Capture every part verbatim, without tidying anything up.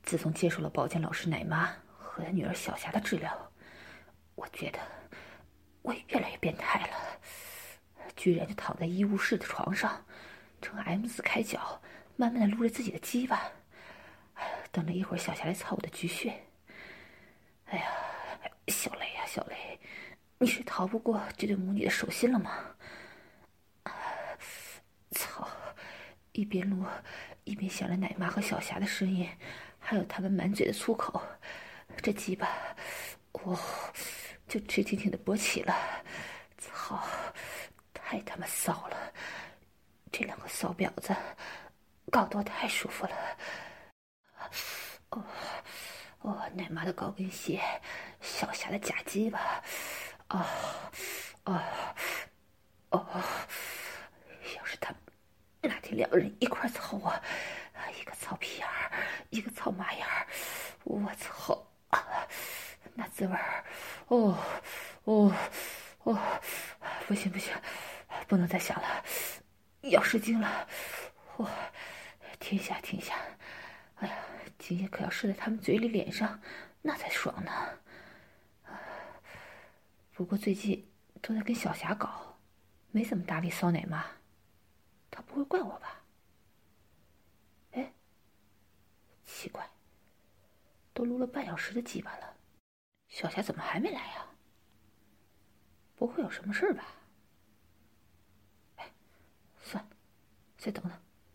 自从接受了保健老师奶妈和她女儿小霞的治疗，我觉得我也越来越变态了，居然就躺在医务室的床上，呈 M 字开脚，慢慢的撸着自己的鸡巴，等了一会儿小霞来操我的菊穴。哎呀，小雷呀、啊、小雷，你是逃不过这对母女的手心了吗？操！一边撸一边响着奶妈和小霞的声音，还有他们满嘴的粗口，这鸡巴我就直挺挺的勃起了。操，太他妈骚了！这两个骚婊子搞得我太舒服了。哦哦，奶妈的高跟鞋，小霞的假鸡巴，啊啊哦！要是他们哪天两个人一块操啊，一个操屁眼儿，一个操马眼儿，我操啊，那滋味儿，哦哦哦，不行不行，不能再想了，要失精了，我停下停下，哎呀，今夜可要射在他们嘴里脸上，那才爽呢。不过最近都在跟小霞搞，没怎么搭理骚奶妈，她不会怪我吧？哎，奇怪，都撸了半小时的鸡巴了，小霞怎么还没来呀？不会有什么事吧？哎，算了，再等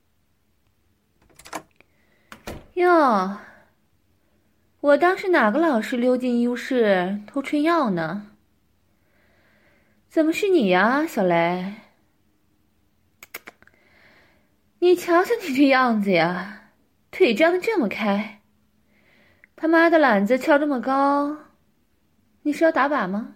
等。哟，我当是哪个老师溜进医务室偷春药呢？怎么是你呀，小雷？你瞧瞧你这样子呀，腿张得这么开，他妈的懒子翘这么高，你是要打靶吗？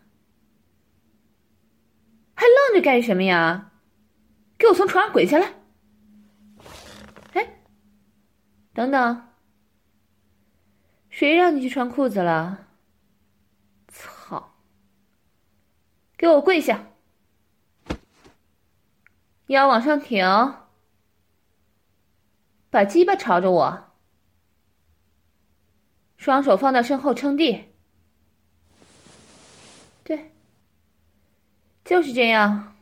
还愣着干什么呀？给我从床上滚下来！哎，等等，谁让你去穿裤子了？操！给我跪下，腰往上挺，把鸡巴朝着我，双手放到身后撑地。对，就是这样。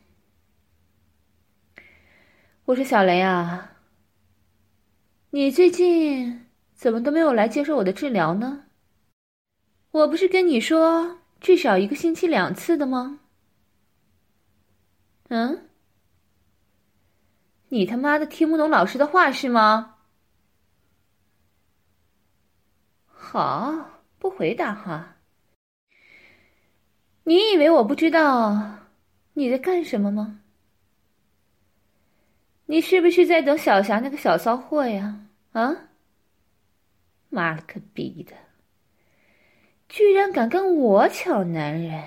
我说小雷啊，你最近怎么都没有来接受我的治疗呢？我不是跟你说至少一个星期两次的吗？嗯？你他妈的听不懂老师的话是吗？好，不回答哈。你以为我不知道你在干什么吗？你是不是在等小霞那个小骚货呀？啊？妈了个逼的！居然敢跟我抢男人！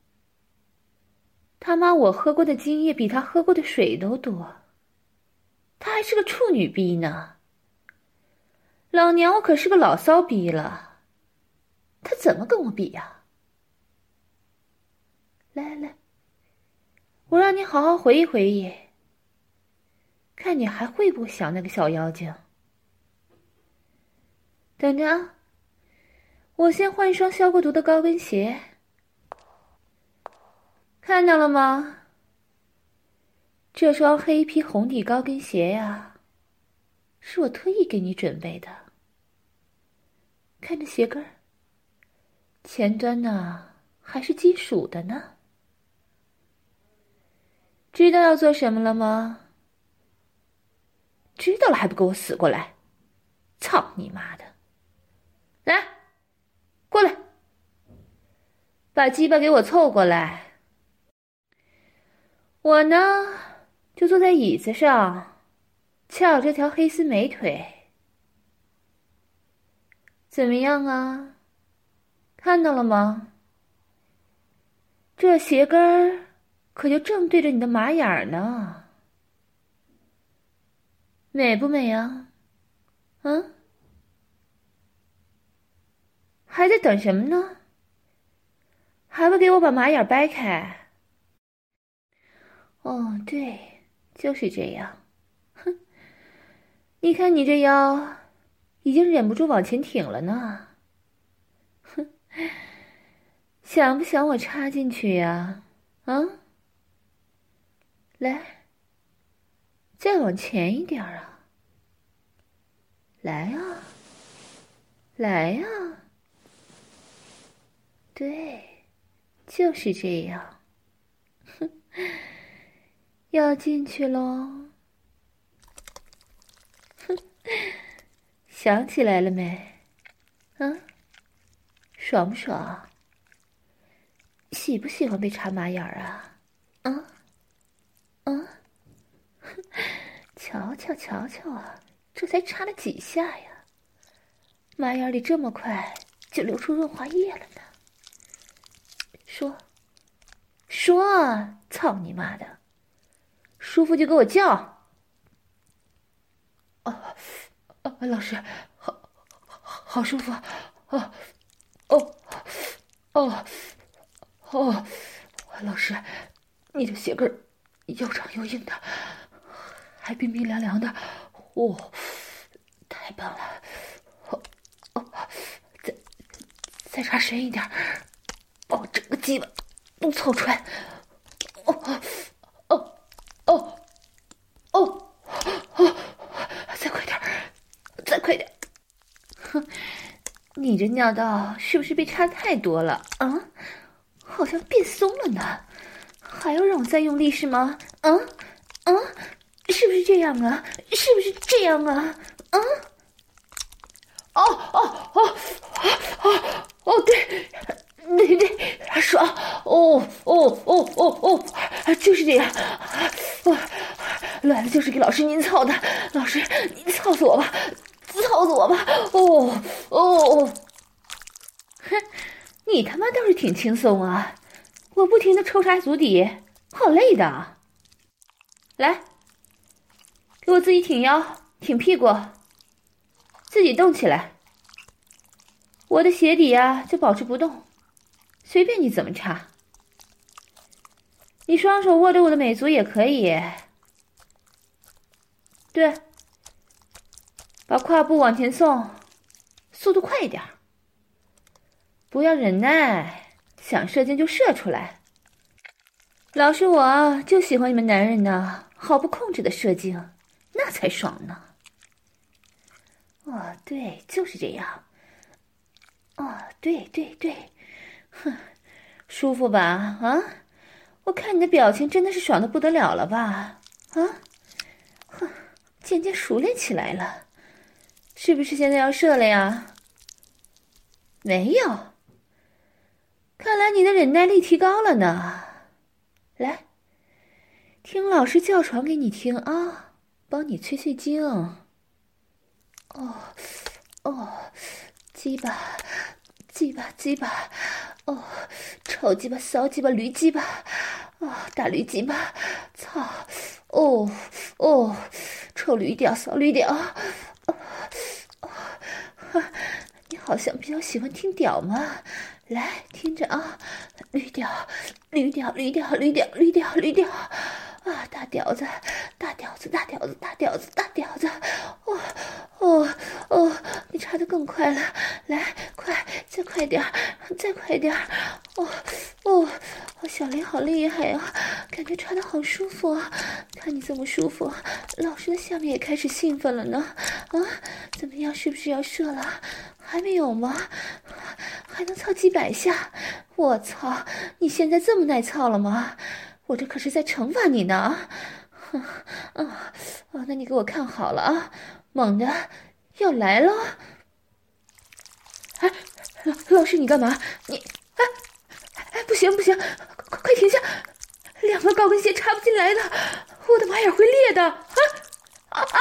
他妈，我喝过的精液比他喝过的水都多。他还是个处女逼呢。老娘我可是个老骚逼了，他怎么跟我比呀？来来，我让你好好回忆回忆，看你还会不会想那个小妖精。等着啊，我先换一双消过毒的高跟鞋。看到了吗？这双黑皮红底高跟鞋呀，是我特意给你准备的。看这鞋跟儿，前端呢还是金属的呢。知道要做什么了吗？知道了还不给我死过来！操你妈的！来，过来，把鸡巴给我凑过来。我呢，就坐在椅子上，翘着条黑丝美腿。怎么样啊？看到了吗？这鞋跟儿可就正对着你的马眼儿呢。美不美啊？嗯？还在等什么呢？还不给我把马眼掰开？哦，对，就是这样。哼，你看你这腰， 已经忍不住往前挺了呢。哼，想不想我插进去呀？啊？来，再往前一点啊！来啊，来啊！对，就是这样。哼，要进去喽。哼，想起来了没？啊？爽不爽？喜不喜欢被插马眼儿啊？啊？啊？哼，瞧瞧瞧瞧啊，这才插了几下呀？马眼里这么快就流出润滑液了呢。说，说啊，操你妈的！舒服就给我叫。哦，哦，老师，好，好舒服。哦，哦，哦，哦，老师，你的鞋跟又长又硬的，还冰冰凉凉的，哦，太棒了！哦，哦，再再插深一点，把我整个鸡巴都凑出来。哦，哦，哦，哦，哦，再快点，再快点！哼，你这尿道是不是被插太多了啊？好像变松了呢，还要让我再用力是吗？啊啊，是不是这样啊？是不是这样啊？啊？哦哦哦哦哦，对对对，爽！哦哦哦哦哦，就是这样。哦，来了就是给老师您操的，老师您操死我吧，操死我吧！哦哦，哼，你他妈倒是挺轻松啊！我不停的抽插足底，好累的。来，给我自己挺腰，挺屁股，自己动起来。我的鞋底啊就保持不动，随便你怎么插。你双手握着我的美足也可以。对，把胯部往前送，速度快一点。不要忍耐，想射精就射出来。老师我就喜欢你们男人呢，毫不控制的射精，那才爽呢。哦，对，就是这样。哦，对对对，哼，舒服吧？啊，我看你的表情真的是爽得不得了了吧？啊，哼，渐渐熟练起来了，是不是现在要射了呀？没有，看来你的忍耐力提高了呢。来，听老师叫床给你听啊，帮你催催经。哦，哦，鸡巴，鸡巴，鸡巴，哦，臭鸡巴，骚鸡巴，驴鸡巴，哦，大驴鸡巴，操，哦，哦，臭驴屌，骚驴屌，哦，哦，哈，你好像比较喜欢听屌嘛？来，听着啊，驴屌，驴屌，驴屌，驴屌，驴屌，驴屌。啊，大屌子，大屌子，大屌子，大屌子，大屌子！哦哦哦，你插得更快了，来，快，再快点儿，再快点儿！哦哦，我小林好厉害啊，感觉插得好舒服啊！看你这么舒服，老师的下面也开始兴奋了呢。啊，怎么样？是不是要射了？还没有吗？还能操几百下？我操！你现在这么耐操了吗？我这可是在惩罚你呢！啊啊啊！那你给我看好了啊，猛的要来了！哎，老老师你干嘛？你哎哎，不行不行，快快停下！两个高跟鞋插不进来的，我的马眼会裂的！啊啊啊！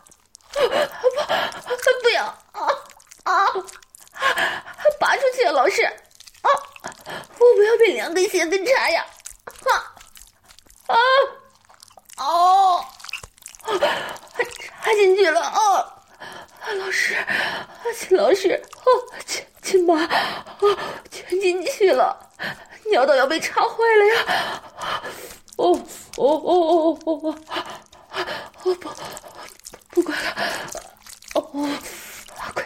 不不要啊啊！拔出去啊，老师！啊，我不要被两根鞋跟插呀！啊！啊！哦，插进去了哦！老师，秦老师，哦，秦秦妈，哦，全进去了，尿道要被插坏了呀！哦哦哦哦哦哦哦！不不管了，哦，快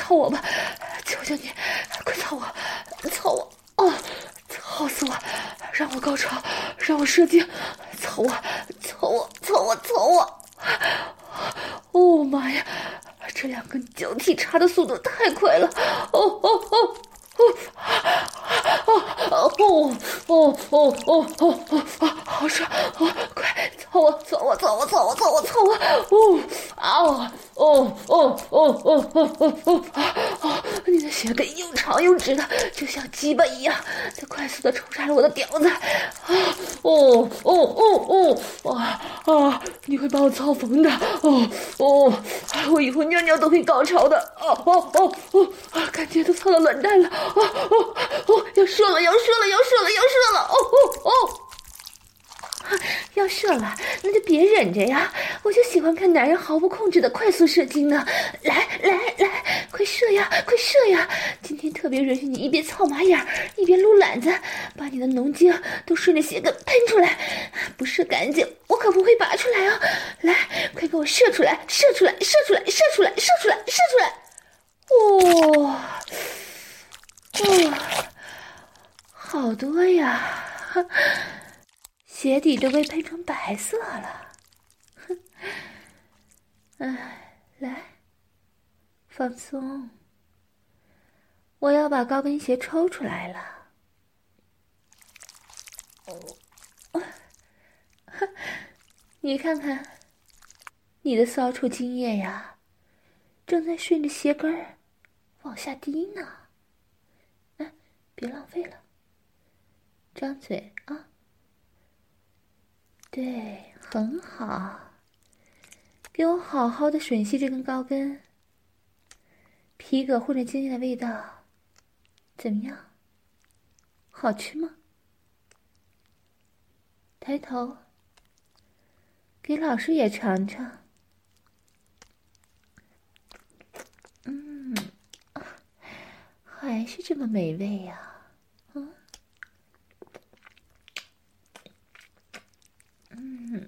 操我吧，求求你，快操我，操我，哦，操死我，让我高潮，让我射精，操我，操我，操我，操我！哦妈呀，这两根交替插的速度太快了！哦哦哦！哦，哦哦哦哦哦哦哦哦，好爽！哦，快操我，操我，操我，操我，操我，操我！哦啊哦哦哦哦哦哦哦哦！你的血根又长又直的，就像鸡巴一样，在快速的抽插着我的屌子。啊哦哦哦哦啊啊！你会把我操疯的！哦哦，我以后尿尿都会高潮的！哦哦哦哦啊！感觉都操到卵蛋了！哦哦哦！要射了！要射了！要射了！要射了！哦哦哦！要射了，那就别忍着呀！我就喜欢看男人毫无控制的快速射精呢！来来来，快射呀，快射呀！今天特别允许你一边操马眼，一边撸懒子，把你的浓精都顺着鞋跟喷出来。不射干净，我可不会拔出来啊！来，快给我射出来，射出来，射出来，射出来，射出来，射出来！哇、哦，哇、哦，好多呀！鞋底都被喷成白色了，哼！哎，来，放松，我要把高跟鞋抽出来了。哦，你看看，你的骚处精液呀，正在顺着鞋跟儿往下滴呢。哎，别浪费了，张嘴啊！对，很好，给我好好的吮吸这根高跟，皮革混着精液的味道，怎么样？好吃吗？抬头，给老师也尝尝。嗯，还是这么美味呀！嗯，嗯，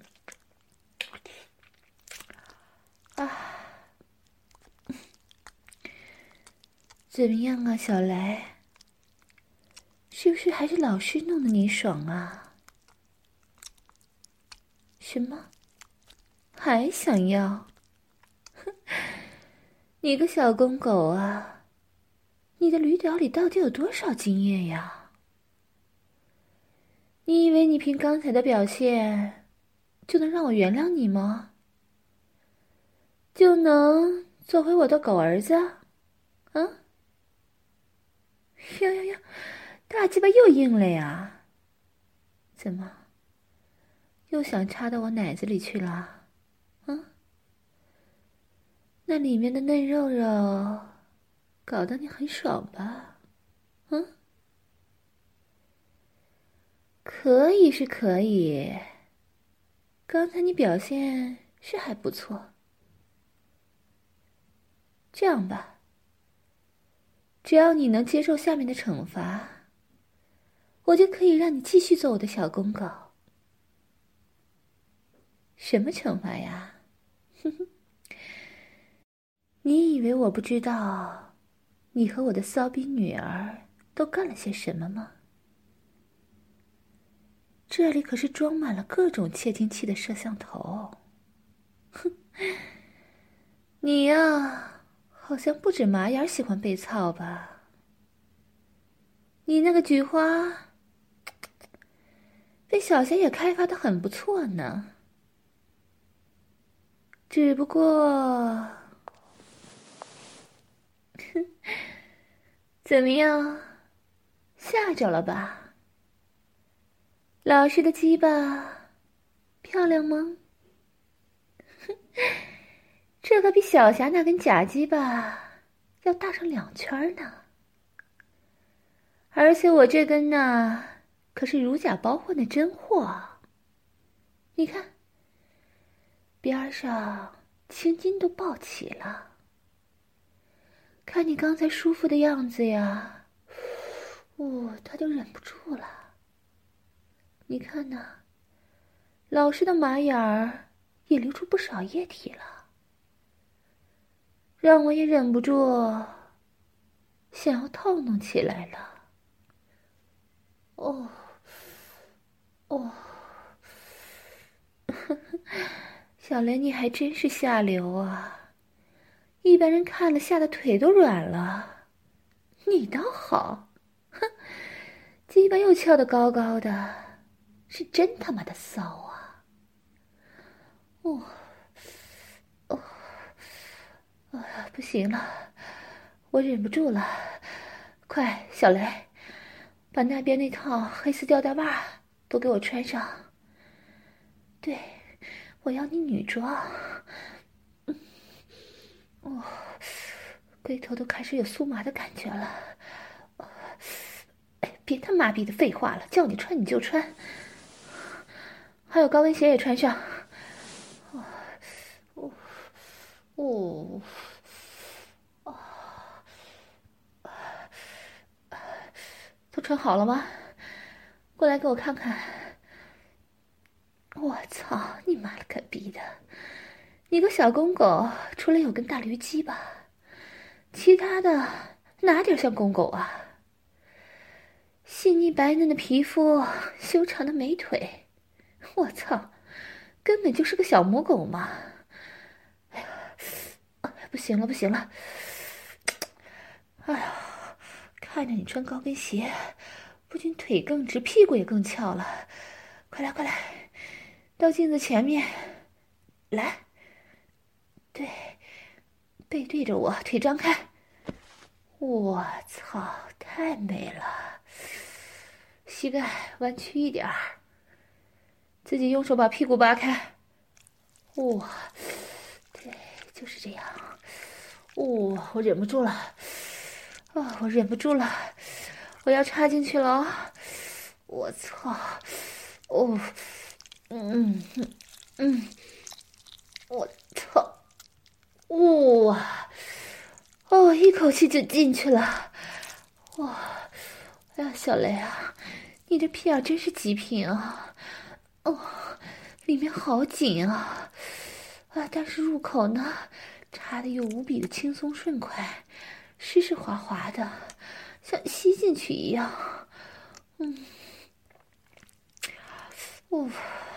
啊。怎么样啊，小来？是不是还是老师弄得你爽啊？什么？还想要？哼，你个小公狗啊！你的驴屌里到底有多少经验呀？你以为你凭刚才的表现就能让我原谅你吗？就能做回我的狗儿子？啊？呀呀呀！大鸡巴又硬了呀！怎么？又想插到我奶子里去了？啊？那里面的嫩肉肉，搞得你很爽吧？嗯？可以是可以，刚才你表现是还不错。这样吧，只要你能接受下面的惩罚，我就可以让你继续做我的小公狗。什么惩罚呀？哼哼，你以为我不知道你和我的骚逼女儿都干了些什么吗？这里可是装满了各种窃听器的摄像头。哼，你呀，好像不止马眼喜欢被操吧？你那个菊花被小贤也开发的很不错呢。只不过，哼，怎么样，吓着了吧？老师的鸡巴漂亮吗？哼，这可比小霞那根假鸡巴要大上两圈呢。而且我这根呢，可是如假包换的真货。你看，边上青筋都爆起了。看你刚才舒服的样子呀，哦，他就忍不住了。你看呐，老师的马眼儿也流出不少液体了，让我也忍不住想要套弄起来了。哦，哦，小雷你还真是下流啊！一般人看了吓得腿都软了，你倒好，哼，鸡巴又翘得高高的，是真他妈的骚啊！哦，哦，啊，不行了，我忍不住了，快，小雷，把那边那套黑丝吊带袜都给我穿上。对，我要你女装。嗯，哦，龟头都开始有酥麻的感觉了。哎，别他妈逼的废话了，叫你穿你就穿。还有高跟鞋也穿上。哦，哦，哦，哦，都穿好了吗？过来给我看看。我操，你妈了个逼的！你个小公狗，除了有根大驴鸡巴，其他的哪点像公狗啊？细腻白嫩的皮肤，修长的美腿，我操，根本就是个小母狗嘛！哎呀，不行了，不行了！哎呀，看着你穿高跟鞋，不仅腿更直，屁股也更翘了。快来，快来！到镜子前面，来，对，背对着我，腿张开。我操，太美了！膝盖弯曲一点儿，自己用手把屁股扒开。哇，对，就是这样。哇，我忍不住了，啊，我忍不住了，我要插进去了啊！我操，哦。嗯嗯嗯，我操！哇！哦，一口气就进去了！哇！哎呀，小雷啊，你这屁眼真是极品啊！哦，里面好紧啊！啊，但是入口呢，插的又无比的轻松顺快，湿湿滑滑的，像吸进去一样。嗯，哦。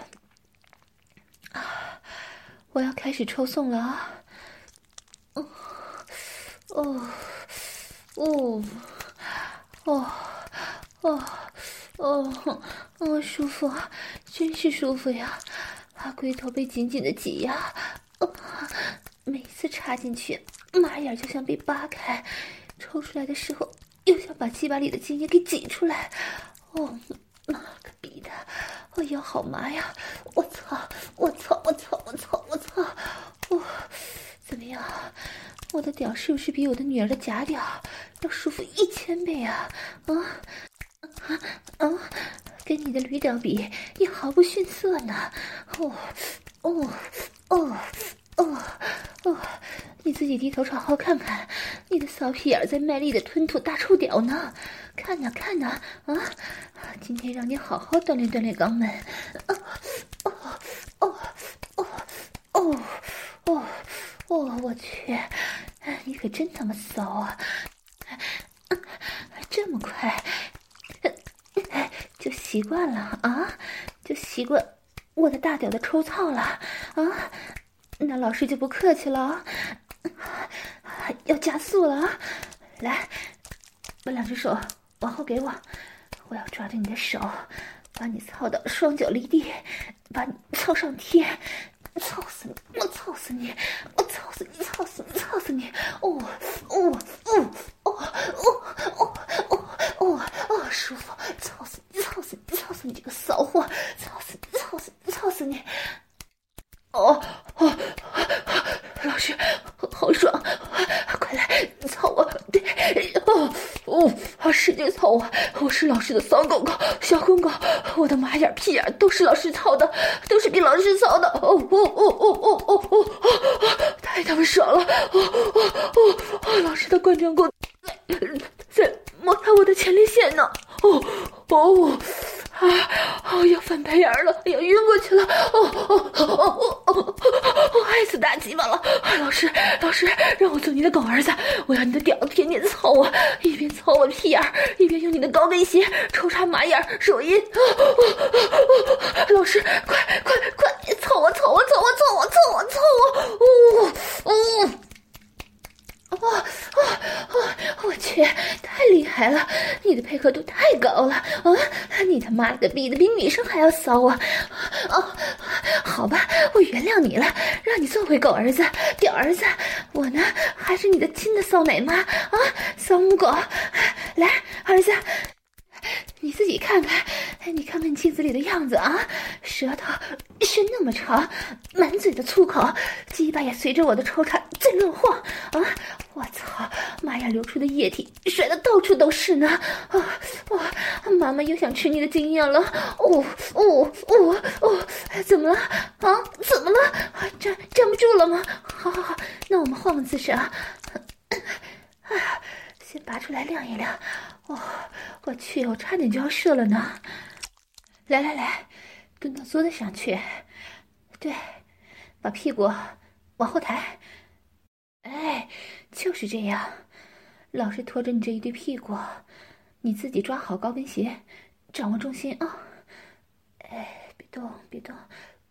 我要开始抽送了啊！哦哦哦哦哦哦哦，舒服，真是舒服呀！啊，龟头被紧紧的挤压，哦，每一次插进去，马眼就像被扒开，抽出来的时候又想把鸡巴里的精液给挤出来。哦，妈个逼的！我腰好麻呀！我操！我操！我操！我操！我操！哦，怎么样？我的屌是不是比我的女儿的假屌要舒服一千倍啊？啊啊啊！跟你的驴屌比也毫不逊色呢！哦哦哦哦哦！你自己低头朝后看看，你的骚屁眼在卖力的吞吐大臭屌呢！看呐看呐啊！今天让你好好锻炼锻炼肛门。哦哦哦哦哦哦哦！我去，你可真他妈骚啊！这么快就习惯了啊？就习惯我的大屌的抽操了啊？那老师就不客气了啊！要加速了啊！来，把两只手往后给我，我要抓着你的手，把你操到双脚离地，把你操上天，操死你！我操死你！我操死你！操死你！操死你！哦哦哦哦哦哦哦哦哦，舒服！操死你！操死你！操死你这个骚货！操死你！操死你！操死你！哦哦，老师，好爽！快来操我！对，哦哦，使劲操我！我是老师的骚狗狗、小公狗，我的马眼、屁眼都是老师操的，都是给老师操的！哦哦哦哦哦哦哦哦，太他妈爽了！哦哦哦哦，老师的冠状沟在在摩擦我的前列腺呢！哦哦， 啊！哦，要翻白眼了，要晕过去了！哦哦哦哦哦哦！我害死大鸡巴了！老师，老师，让我做你的狗儿子，我要你的屌天天操我，一边操我屁眼，一边用你的高跟鞋抽插马眼，手淫！哦哦哦哦！老师，快快快，操我，操我，操我，操我，操我，操我！哦哦！哦哦哦！我去，太厉害了！你的配合度太高了啊！你他妈的逼的比女生还要骚啊！哦，好吧，我原谅你了，让你做回狗儿子、屌儿子。我呢，还是你的亲的骚奶妈啊，骚母狗！来，儿子。你自己看看，你看看镜子里的样子啊，舌头是那么长，满嘴的粗口，鸡巴也随着我的抽插在乱晃啊！我操，妈呀，流出的液体甩得到处都是呢！啊哇，妈妈又想吃你的经验了！哦哦哦哦，怎么了啊？怎么了？站站不住了吗？好好好，那我们换个姿势啊！啊，先拔出来晾一晾。哦，我去，我差点就要射了呢！来来来，蹲到桌子上去，对，把屁股往后抬。哎，就是这样，老师拖着你这一对屁股，你自己抓好高跟鞋，掌握重心啊！哎，别动，别动。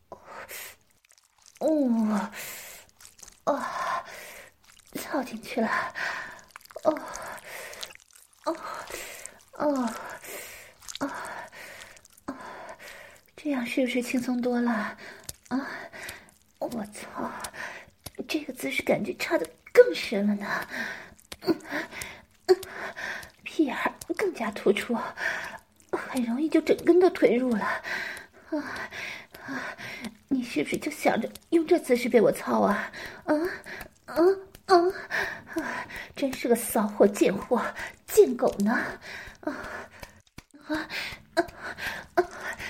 哦，哦，操进去了。哦。哦哦哦哦，这样是不是轻松多了啊？我操，这个姿势感觉插得更深了呢，嗯嗯，屁眼更加突出，很容易就整根都吞入了。啊啊，你是不是就想着用这姿势被我操啊？啊啊啊啊！真是个骚货贱货贱狗呢！啊啊啊啊！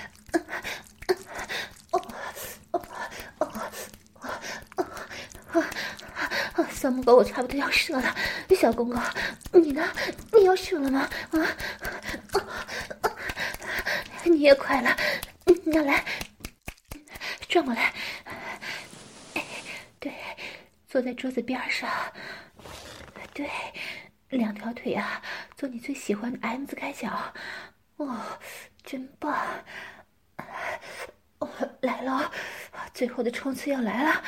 哦哦哦哦哦！小母狗，我差不多要射了，小公狗，你呢？你要射了吗？啊啊啊！你也快了，那来，转过来。对，坐在桌子边上。对，两条腿啊，做你最喜欢的 M 字开脚。哦，真棒！哦，来了，最后的冲刺要来了。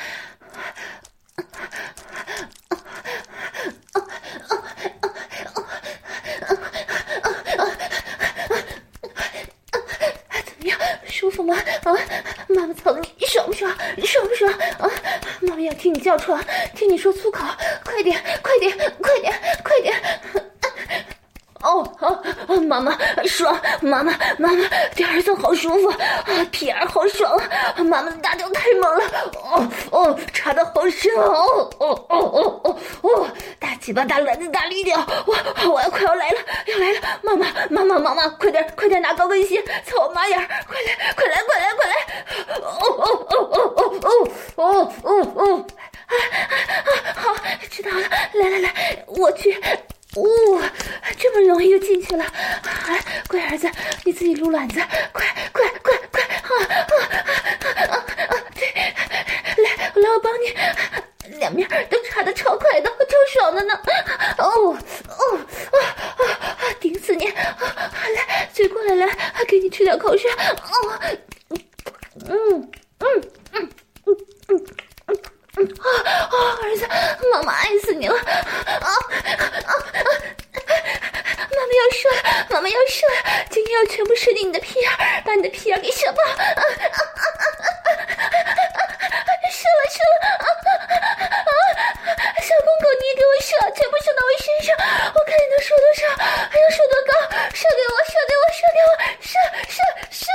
怎么样，舒服吗？啊，妈妈操的你爽不爽？爽不爽？啊，妈妈要听你叫床，听你说粗口，快点，快点，快点，快点！哦哦，妈妈爽，妈妈妈妈，这儿子好舒服啊，屁眼好爽啊，妈妈的大脚太猛了，哦哦，插的好深哦哦哦哦哦哦，大鸡巴大卵子大力量，我我要快要来了，要来了，妈妈妈妈妈妈，快点快点拿高跟鞋操我马眼，快来快来快来快来，哦哦哦哦哦哦哦哦哦，啊啊啊，好，知道了，来来来，我去。哦，这么容易就进去了！啊，乖儿子，你自己撸卵子，快快快快！啊啊啊啊啊！对，来，来，我帮你，两边都插的超快的，超爽的呢！哦哦啊啊啊！顶死你！啊，来，嘴过来，来，给你吃点口水。哦，嗯嗯嗯嗯嗯。嗯啊啊！儿子，妈妈爱死你了！啊啊啊！妈妈要射了，妈妈要射了！今天要全部射进你的屁眼，把你的屁眼给射爆！啊啊啊啊啊！射了射了！啊啊啊！小公狗，你也给我射，全部射到我身上！我看你能射多少，还要射多高？射给我，射给我，射给我！射射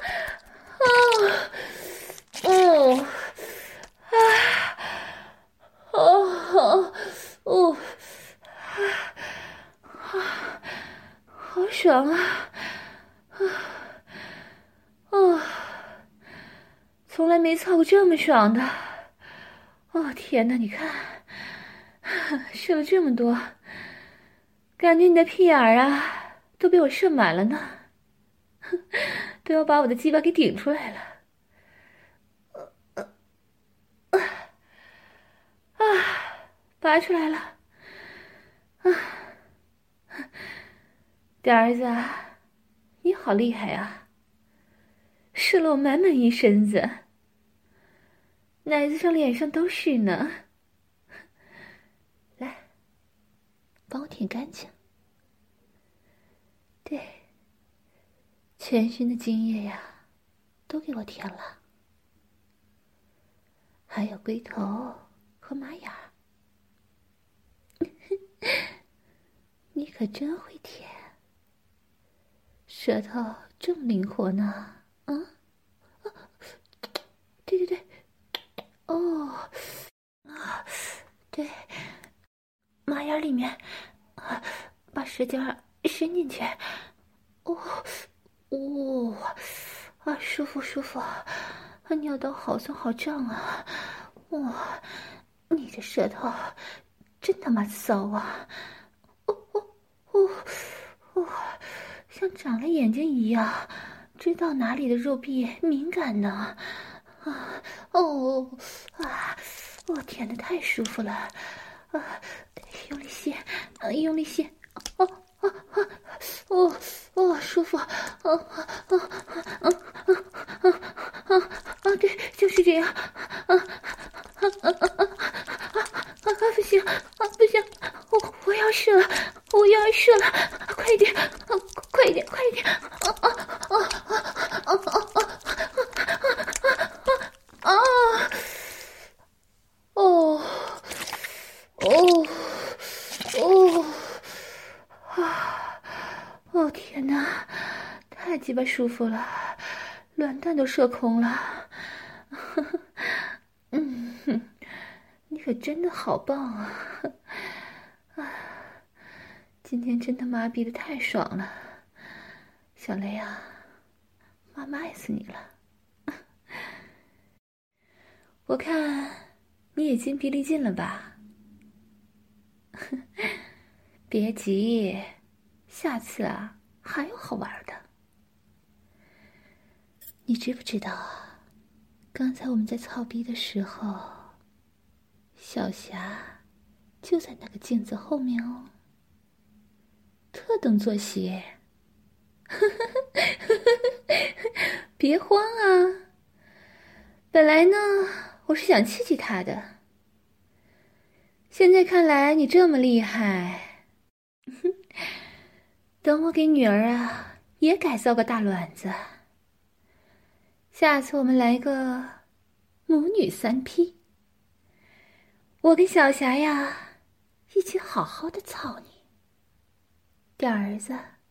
射！啊！嗯。啊，哦哦啊，好爽啊！啊哦，从来没操过这么爽的。哦天哪，你看，射了这么多，感觉你的屁眼儿啊都被我射满了呢。 都要把我的鸡巴给顶出来了。呃呃啊，拔出来了。啊，大儿子，你好厉害啊，射了我满满一身子，奶子上脸上都是呢。来，帮我舔干净。对，全身的精液呀，都给我舔了，还有龟头和马眼儿。你可真会舔，舌头这么灵活呢？啊，啊，对对对，哦，啊，对，马眼里面，啊，把舌尖伸进去，哦，哦，啊，舒服舒服，啊，尿道好酸好胀啊，哇，你这舌头真他妈骚啊！哦哦哦哦，像长了眼睛一样，知道哪里的肉壁敏感呢？啊哦啊！我天哪，太舒服了！啊，用力吸，啊，用力吸！哦哦哦哦哦，舒服！啊啊啊啊啊啊啊啊！对，就是这样！啊啊啊啊啊啊！啊，不行，啊，不行，我我要射了，我要射了，快一点，啊，快一点，快一点，啊啊啊啊啊啊啊啊！哦哦哦啊！哦天哪，太鸡巴舒服了，卵蛋都射空了。嗯哼。你可真的好棒啊！啊，今天真他妈逼得太爽了，小雷啊，妈妈爱死你了！我看你也筋疲力尽了吧？别急，下次啊还有好玩的。你知不知道啊？刚才我们在操逼的时候，小霞就在那个镜子后面哦，特等坐席。别慌啊，本来呢我是想刺激他的，现在看来你这么厉害，等我给女儿啊也改造个大卵子，下次我们来个母女三 P， 我跟小霞呀一起好好的操你，点儿子。